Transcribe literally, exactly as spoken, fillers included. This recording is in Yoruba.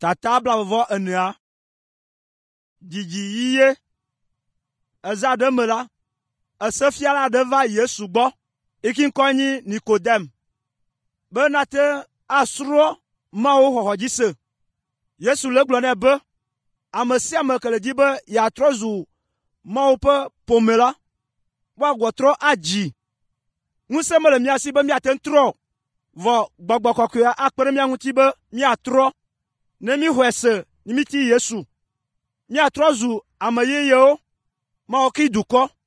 Tata blavɔ enea. Dzidzi yiye. Eza ɖe me la. Esefiala ɖe va Yesu gbɔ. Iki ŋkɔ nyi Nikodem. Be nate asrɔ̃ Mawu xɔxɔ dzi se. Yesu le gblɔ nɛ be ame sia ame ke le di be yeatrɔ zu Mawu ƒe ƒome la, woagwɔ trɔ adzi. Ŋusẽ mele mía si be míate trɔ, vɔ Gbɔgbɔ Kɔkɔea akpe ɖe mía ŋuti be míatrɔ. Ne míxɔe se ne míti Yesu, míatrɔ zu ame yeyewo, Mawu ki dukɔ.